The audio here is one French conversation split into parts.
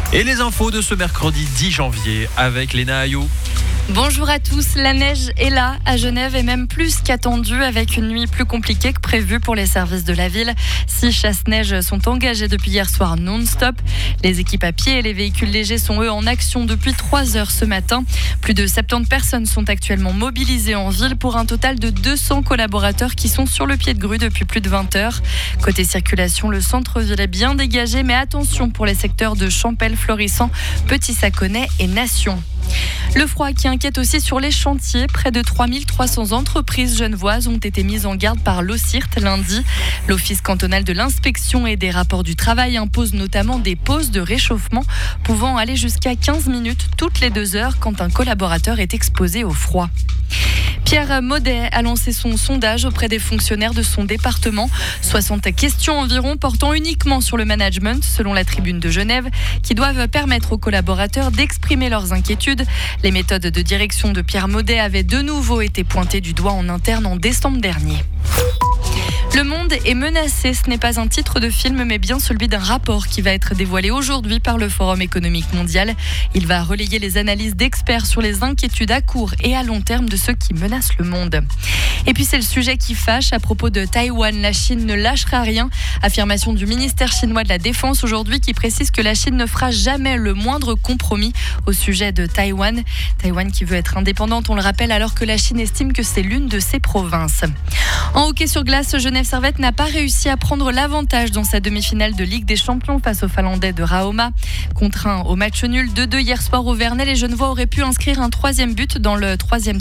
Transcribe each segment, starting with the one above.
Et les infos de ce mercredi 10 janvier avec Léna Ayou. Bonjour à tous, la neige est là à Genève et même plus qu'attendue avec une nuit plus compliquée que prévue pour les services de la ville. 6 chasse-neige sont engagés depuis hier soir non-stop. Les équipes à pied et les véhicules légers sont eux en action depuis 3 heures ce matin. Plus de 70 personnes sont actuellement mobilisées en ville pour un total de 200 collaborateurs qui sont sur le pied de grue depuis plus de 20 heures. Côté circulation, le centre-ville est bien dégagé, mais attention pour les secteurs de Champel, Florissant, Petit-Saconnet et Nation. Le froid qui inquiète aussi sur les chantiers. Près de 3300 entreprises genevoises ont été mises en garde par l'OCIRT lundi. L'Office cantonal de l'inspection et des rapports du travail impose notamment des pauses de réchauffement pouvant aller jusqu'à 15 minutes toutes les 2 heures quand un collaborateur est exposé au froid. Pierre Maudet a lancé son sondage auprès des fonctionnaires de son département. 60 questions environ portant uniquement sur le management, selon la Tribune de Genève, qui doivent permettre aux collaborateurs d'exprimer leurs inquiétudes. Les méthodes de direction de Pierre Maudet avaient de nouveau été pointées du doigt en interne en décembre dernier. Le monde est menacé, ce n'est pas un titre de film mais bien celui d'un rapport qui va être dévoilé aujourd'hui par le Forum économique mondial. Il va relayer les analyses d'experts sur les inquiétudes à court et à long terme de ceux qui menacent le monde. Et puis c'est le sujet qui fâche à propos de Taïwan. La Chine ne lâchera rien. Affirmation du ministère chinois de la Défense aujourd'hui qui précise que la Chine ne fera jamais le moindre compromis au sujet de Taïwan. Taïwan qui veut être indépendante, on le rappelle, alors que la Chine estime que c'est l'une de ses provinces. En hockey sur glace, Genève Servette n'a pas réussi à prendre l'avantage dans sa demi-finale de Ligue des Champions face aux Finlandais de Rauma. Contraints au match nul 2-2 hier soir au Vernet, les Genevois auraient pu inscrire un 3e but dans le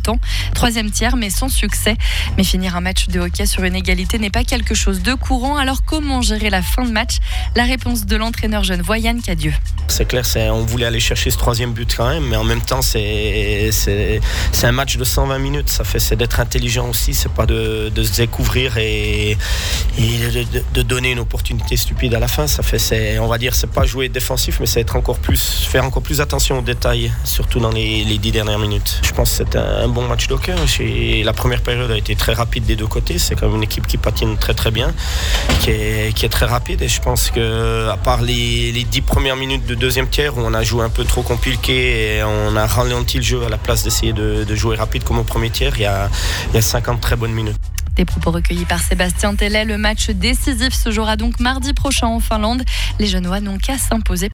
3e tiers, mais sans succès. Mais finir un match de hockey sur une égalité n'est pas quelque chose de courant. Alors comment gérer la fin de match ? La réponse de l'entraîneur genevois Yann Cadieux. C'est clair, on voulait aller chercher ce 3e but quand même, mais en même temps c'est un match de 120 minutes. C'est d'être intelligent aussi, c'est pas de se découvrir et de donner une opportunité stupide à la fin. On va dire, c'est pas jouer défensif, mais c'est faire encore plus attention aux détails, surtout dans les 10 dernières minutes. Je pense que c'est un bon match de hockey. La première période a été très rapide des deux côtés. C'est quand même une équipe qui patine très très bien, qui est très rapide. Et je pense que, à part les 10 premières minutes de deuxième tiers où on a joué un peu trop compliqué et on a ralenti le jeu à la place d'essayer de jouer rapide comme au premier tiers, il y a 50 très bonnes minutes. Des propos recueillis par Sébastien Tellet. Le match décisif se jouera donc mardi prochain en Finlande. Les Genevois n'ont qu'à s'imposer.